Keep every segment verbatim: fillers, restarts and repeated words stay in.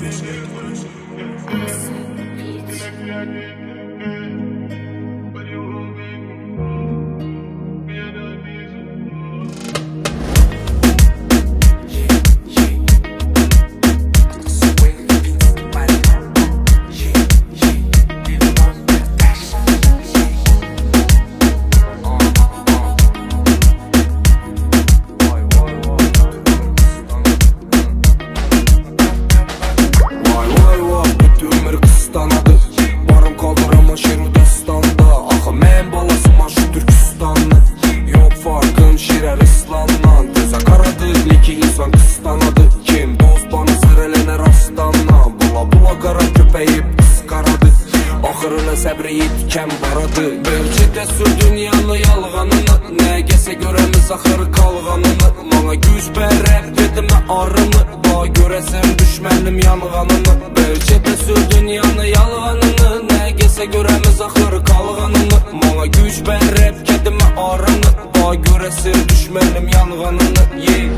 Səbri itkən baradı. Bölgədə sür dünyanı yalğanını, nəgəsə görəmiz axır qalğanını. Mana güc bərəb dedimə arını, bax görəsən düşmənim yanğanını. Bölgədə sür dünyanı yalğanını, nəgəsə görəmiz axır qalğanını. Mana güc bərəb dedimə arını, bax görəsən düşmənim yanğanını. Yeah.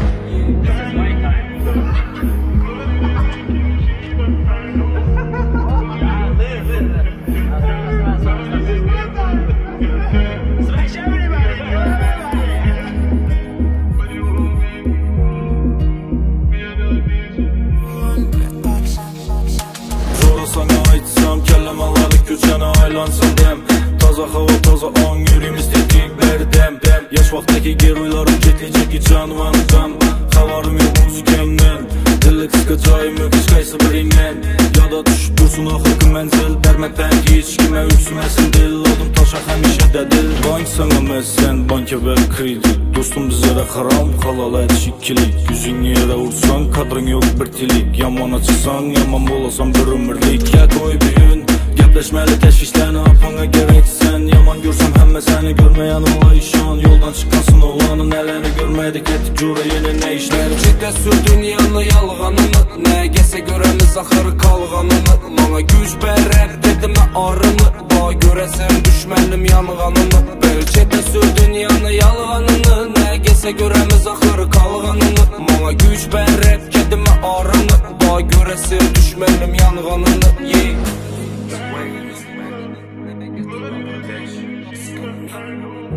Aylansın dem, taza hava, taza on, yürüyüm istedik berdem. Yaş vaxtdaki geroylarım ketəcək ki canvandan. Xavarım yox müzikəmdən, dillə qısqacayım yox heç qaysı birindən. Yada düşüb dursun axır ki mənzil, dərmətdən ki heç kimə üksüməsin dil. Adım taşaq həmişə dədil, bank sana məsən, banka ver kredit. Dostum bizlərə xaram, xalala etşikkilik. Yüzün yerə vursan, kadrın yox bir tilik. Yaman açısan, yaman bolasan bir ömürlik. Gəl qoy büyün, gəbləşməli təşvişlərini apana gərəksən. Yaman görsəm həmmə səni görməyən ola işan. Yoldan çıxansın oğlanın ələni görmədik etdik cura yeni nə işlər. Bölgədə sür dünyanı yalğanını, nəgəsə görəmiz axır qalğanını. Mana güc bərəb dedimə arını, bax görəsən düşmənim yanğanını. Bölgədə sür dünyanı yalğanını, nəgəsə görəmiz axır qalğanını. Mana güc bərəb dedimə arını, bax görəsən düşmənim yanğanını. Yeah.